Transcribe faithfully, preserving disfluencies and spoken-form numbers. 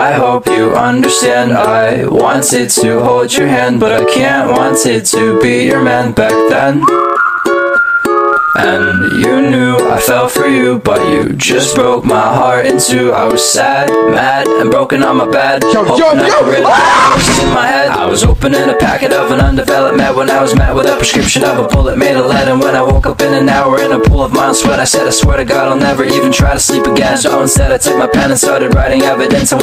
I hope you understand. I wanted to hold your hand, but I can't. Wanted to be your man back then. And you knew I fell for you, but you just broke my heart in two. I was sad, mad, and broken on my bed. Yo, yo, Hoping I yo! could rid Ah! in my head. I was opening a packet of an undeveloped med when I was met with a prescription of a bullet made of lead. And when I woke up in an hour in a pool of my own sweat, I said, I swear to God I'll never even try to sleep again. So instead I took my pen and started writing evidence. And